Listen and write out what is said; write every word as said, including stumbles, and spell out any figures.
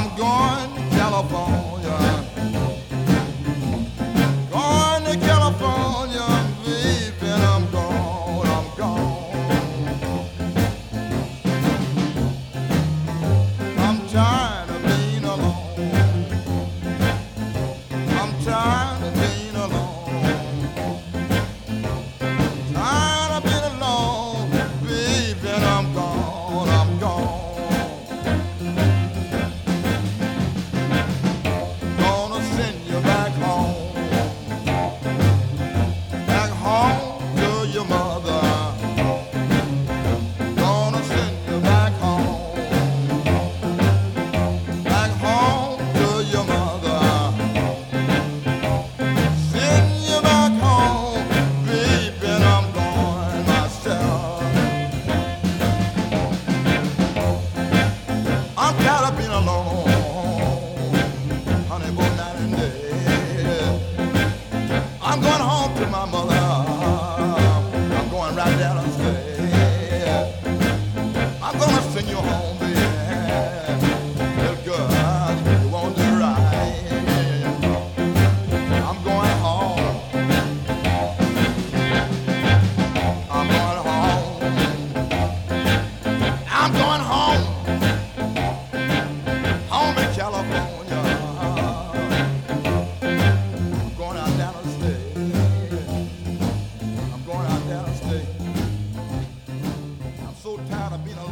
I'm going to California. Going to California, baby, and I'm gone, I'm gone. I'm tired of being alone. I'm tired of being alone. Tired of being alone, baby, and I'm gone, I'm gone. Gonna send you back home, back home to your mother. Gonna send you back home, back home to your mother. Send you back home, baby, and I'm going myself. I'm tired of being alone, honey, both night and day. I'm going home to my mother. I'm going right down and stay. I'm gonna send you home, baby. Feel good, you won't do right. I'm going home. I'm going home. I'm going home. Home in California. I'm going out down the state. I'm going out down the state. I'm so tired of being alone.